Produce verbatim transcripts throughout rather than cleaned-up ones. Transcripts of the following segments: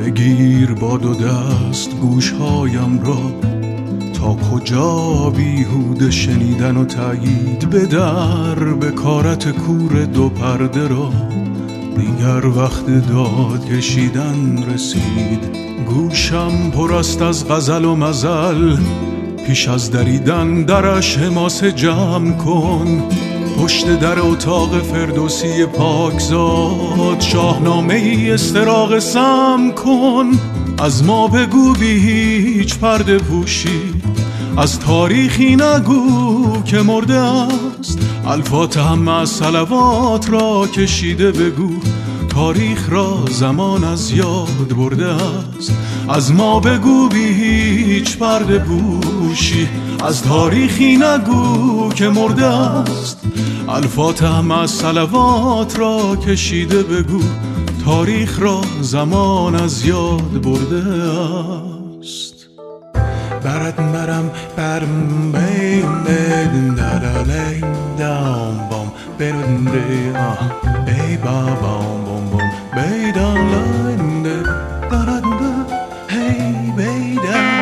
بگیر با دو دست گوشهایم را، تا کجا بیهوده شنیدن و تأیید به در به کارت کور دو پرده را. دیگر وقت داد کشیدن رسید، گوشم پر است از غزل و مزل. پیش از دریدن درش حماسه جمع کن، پشت در اتاق فردوسی پاکزاد شاهنامه ای استراق سم کن. از ما بگو بی هیچ پرده پوشی، از تاریخی نگو که مرده است. الفاتحه همه از صلوات را کشیده بگو، تاریخ را زمان از یاد برده است. از ما بگو بی هیچ پرده پوشی، از تاریخی نگو که مرده است. الفاتحه همه از صلوات را کشیده بگو، تاریخ را زمان از یاد برده است. برد برم برم بیم بدن دلالیم دام بام برنده آه ای بابام بام بام بیدان لاینده دارنده هی بیدان.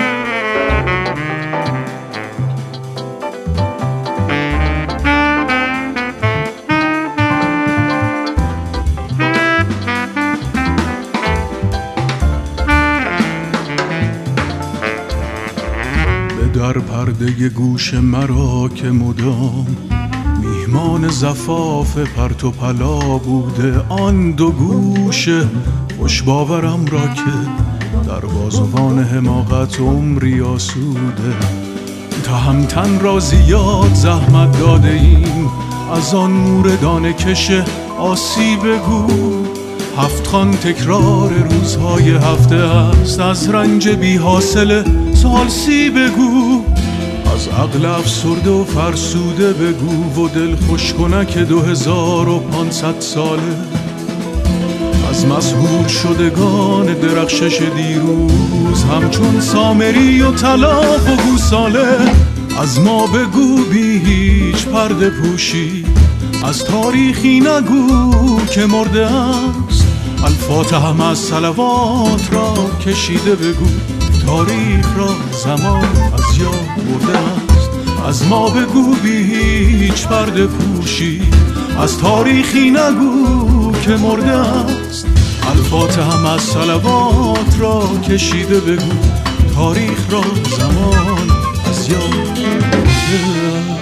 در پرده گوش مرا که مدام میهمان زفاف پرت و پلا بوده، آن دو گوش خوش باورم را که در بازوان حماقت عمری آسوده. تهمتن را زیاد زحمت داده ایم، از آن مور دانه کش آسی بگو. هفت خوان تکرار روزهای هفته است، از رنج بی حاصل سالسی بگو. از عقل افسرده و فرسوده بگو و دل خوشکنک دو هزار و پانصد ساله. از مسحور شدگان درخشش دیروز همچون سامری و طلاق و گوساله. از ما بگو بی هیچ پرده پوشی، از تاریخی نگو که مرده است. الفاتحه همه از صلوات را کشیده بگو، تاریخ را زمان از یاد برده است. از ما بگو بی هیچ پرده پوشی، از تاریخی نگو که مرده است. الفاتحه همه از صلوات را کشیده بگو، تاریخ را زمان از یاد برده است.